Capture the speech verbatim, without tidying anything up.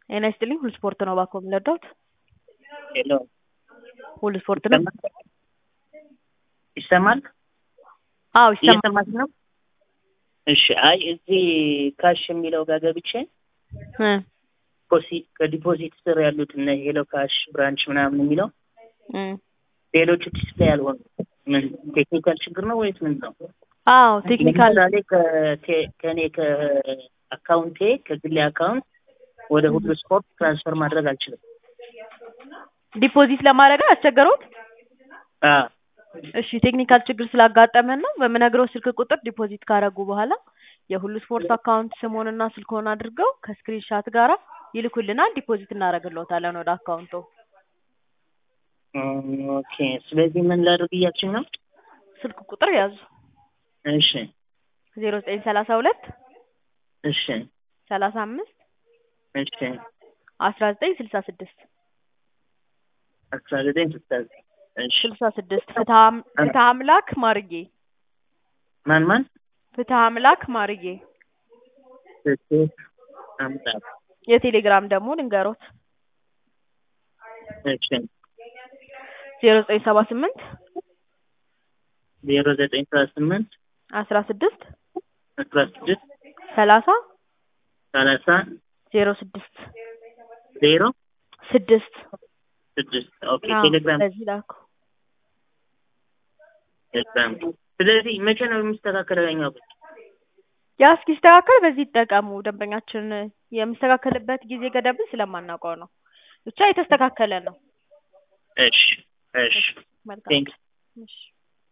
ጤና ይስጥልኝ ሁሉ ስፖርት ነው እባክዎ የሚረዱት? ሄሎ ሁሉ ስፖርት ነው? ይሰማል? አዎ ይሰማል። እየሰማሽ ነው? እሺ አይ እዚህ ካሽ የሚለው ጋር ገብቼ እ ፖሲ ከዲፖዚት ስር ያሉት እነ ሄሎ ካሽ ብራንች ምናምን የሚለው እ ሌሎቹ ዲስፕሌይ ያልሆኑ ምን ቴክኒካል ችግር ነው ወይስ ምን ነው? አዎ ቴክኒካል ለምሳሌ ከኔ ከአካውንቴ ከግሌ አካውንት ወደ ሁሉ ስፖርት ትራንስፈር ማድረግ አልችልም። ዲፖዚት ለማድረግ አስቸገሩት? አዎ እሺ ቴክኒካል ችግር ስላጋጠመን ነው በምነግረው ስልክ ቁጥር ዲፖዚት ካረጉ በኋላ የሁሉ ስፖርት አካውንት ስሙንና ስልክዎን አድርገው ከስክሪንሻት ጋራ ይልኩልናል ዲፖዚት እናደርግልዎታለን ወደ አካውንቶ። ኦኬ ስለዚህ ምን ላድርግ እያልሽኝ ነው? ስልክ ቁጥር ያዙ። እሺ ዜሮ ዘጠኝ ሰላሳ ሁለት እሺ ሰላሳ አምስት እሺ አስራ ዘጠኝ ስልሳ ስድስት አስራ ዘጠኝ ስልሳ ስድስት እሺ ስልሳ ስድስት ፍትሀ ፍትሀ አምላክ ማርጌ ማን ማን ፍትሀ አምላክ ማርጌ ፍትህ አምላክ የቴሌግራም ደግሞ ልንገሮት እሺ ዜሮ ዘጠኝ ሰባ ስምንት ዜሮ ዘጠኝ ሰባ ስምንት አስራ ስድስት አስራ ስድስት ሰላሳ ሰላሳ ዜሮ ስድስት ዜሮ ስድስት ስድስት ኦኬ ቴሌግራም በዚህ ላኩ። ቴሌግራም ስለዚህ መቼ ነው የሚስተካከለው ያኛው ብር? ያ እስኪስተካከል በዚህ ይጠቀሙ። ደንበኛችን የሚስተካከልበት ጊዜ ገደብ ስለማናውቀው ነው። ብቻ የተስተካከለ ነው። እሺ እሺ መልካም ቴንክ እሺ